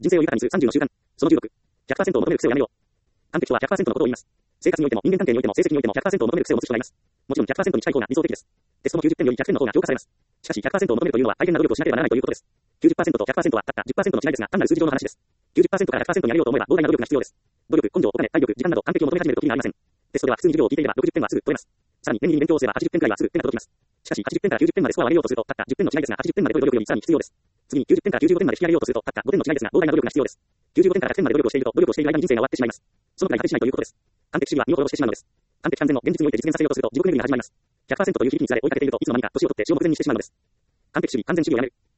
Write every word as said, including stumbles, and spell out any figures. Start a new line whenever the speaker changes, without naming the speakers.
人生を豊かにするさんじゅうの習慣。そのじゅうろく。ひゃくパーセント を求める癖をやめよう。完璧とは ひゃくパーセント のことを言います。生活においても人間関係においても成績においても ひゃくパーセント を求める癖を持つ人がいます。もちろん ひゃくパーセント に近い方が理想的です。テストのきゅうじゅってんよりひゃくてんの方が評価されます。しかし ひゃくパーセント を求めるというのは大変な努力をしなければならないということです。きゅうじゅっパーセント と ひゃくパーセント はたった じゅっパーセント の違いですが、単なる数字上の話です。きゅうじゅっパーセント から ひゃくパーセント に上げようと思えば膨大な努力が必要です。努力、根性、お金、体力、時間など完璧を求め始めるときがありません。テストでは普通に授業を聞いていればろくじゅってんはすぐ取れます。さらに念入りに勉強をすればはちじゅってんくらいはすぐ手が届きます。しかしはちじゅってんからきゅうじゅってんまでスコアを上げようとするとたったじゅってんの違いですがはちじゅってんまでという努力よりさらに必要です。次にきゅうじゅってんからきゅうじゅうごてんまで引き上げようとするとたったごてんの違いですが膨大な努力が必要です。きゅうじゅうごてんからひゃくてんまで努力をしていると努力をしている間に人生が終わってしまいます。そのくらい果てしないということです。完璧主義は身を滅ぼしてしまうのです。完璧完全の現実において実現させようとすると地獄巡りが始まります。ひゃくパーセント という響きにつられ追いかけているといつの間にか年を取って死を目前にしてしまうのです。完璧主義、完全主義をやめる。